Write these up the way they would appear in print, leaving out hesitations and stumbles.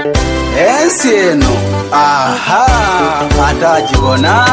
Ensino, aha, atajibona.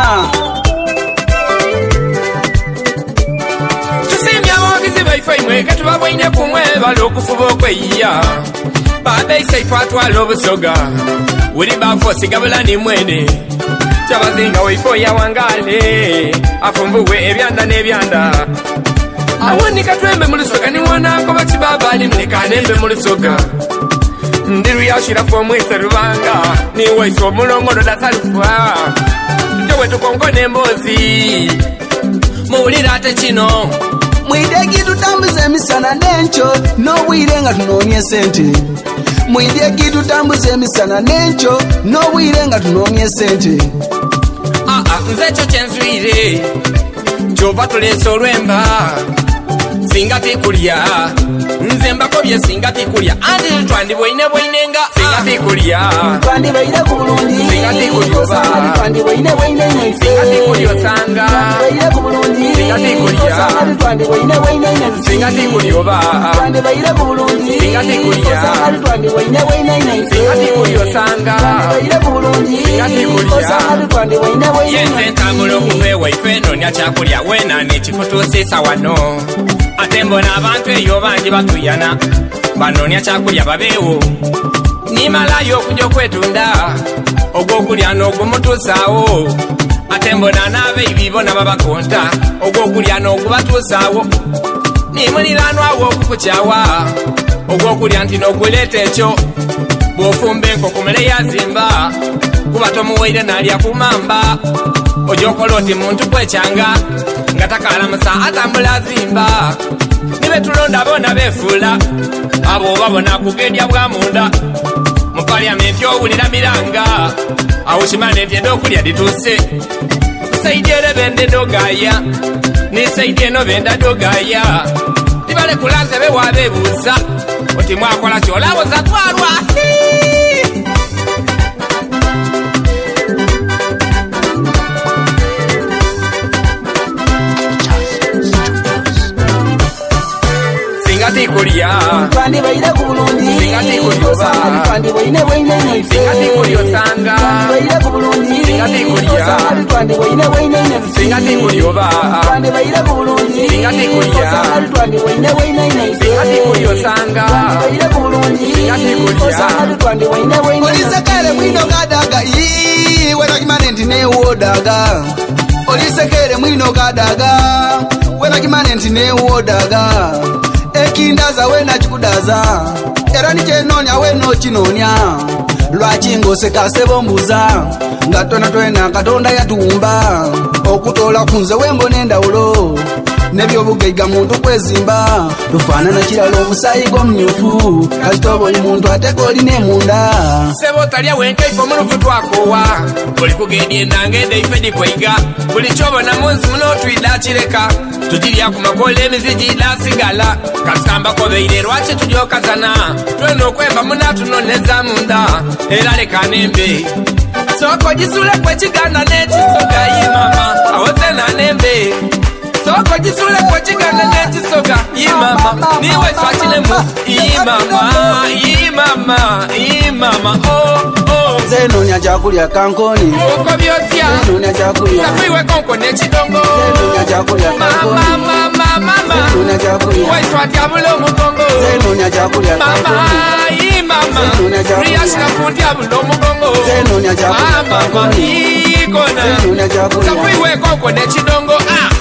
Tusimya abawagizi baife imweke tubabwaine kumwe bali okufuba okweyiya. Baada isaifu atwala obusoga uli bafosi gabulani mwene kyabazinga waifo ya wangale afumbuwe ebyanda n'ebyanda awonika twembe mu lusoga ni mwanako bakibaba ali mlekanembe mu lusoga ndiru yashirafu omwese rubanga ni waiso omulongono dasalufa tutewe tukongone embozi muwulira ate kino Mwidegi tutambuze emisana n'encho n'obwire nga tunoonye sente. Mwidegi tutambuze emisana n'encho n'obwire nga tunoonye sente. Nze ekyo kyenzwire kyova tuleese olwemba singa tikulya nze mbakobye singa tikulya andi twandibwoine bwoinenga singa tikulya twandibaire ku bulungi singa tikulyoba twandibaine bwoine nyaife singa tikulyosanga twandibaire ku bulungi singa tikulya twandibaine bwoine nyaife singa tikulyoba twandibaire ku bulungi singa tikulya twandibaine bwoine nyaife singa tikulyosanga twandibaire ku bulungi singa tikulya twandibaine bwoine yenze ntambula okuva ewaife noonya kyakulya wena nekikutuusiisa wano ate mbona abantu eyo bangi batuyana banoonya kyakulya babeewo nimalayo okujja okwetunda ogw'okulya n'ogumutuusaawo ate mbona n'abeibi bona babakonta ogw'okulya n'ogubatuusaawo nimuliranwawo okukukyawa ogw'okulya nti n'oguleeta ekyo bw'ofumba enkoko mule yazimba kuba tomuwaire n'alya kumamba ojja okola oti muntu kwekyanga nga takalamusa atambula azimba nibe tulonda bona befuula abo babona kugedya bwa munda mu paliamenti owulira miranga awo kimane nti ed'okulya lituuse saidi ere bende dogaya ni saidi eno benda dogaya tibale kulanze bewa bebuuza oti mwakola kyolawoza twalwa tikulya twandibaire ku bulungi singa tikulyoba twandibaine bwoine nyaife singa tikulyosanga twandibaire ku bulungi singa tikulya twandibaine bwoine nyaife singa tikulyoba twandibaire ku bulungi singa tikulya twandibaine bwoine nyaife singa tikulyosanga twandibaire ku bulungi singa tikulya twandibaine bwoine olisekere mwino gadaga wena kimane nti newodaga olisekere mwino gadaga wena kimane nti newodaga ekindaza wena chikudaza era nikyenonya wena okinonya lwaki ng'osekasebo mbuza nga tona twena katonda yatuwumba okutola kunze wembona endawulo nebyobugaiga muntu kwezimba tufaanana kirala omusaayi gw'omumyufu kasitoba oli muntu ateka olina emunda sebo talya wenkaife omuluvu twakowa oli kugenda endanga enda ife dikweiga buli kyobona munsi muno twida kireka tugirya ku makola emizigi dasigala kasitambako-beire lwaki tugyokazana twena okwemba munatunoneza munda era leka nembe soko gisule kwekiganda n'ekisoga yimama awozena nembe soko gisule kwekiganda n'ekisoga yimama niwe swakilemu yimama zenonya kyakulya kankoni okobyotya zenonya kyakulya safiwe konko n'ekidongo zenonya kyakulya kankoni zenonya kyakulya waiswatyabula omugongo zenonya kyakulya kankoni yimama riyashirafutyabula omugongo zenonya kyakulya kankoni ikona zenonya kyakulya safiwe konko n'ekidongo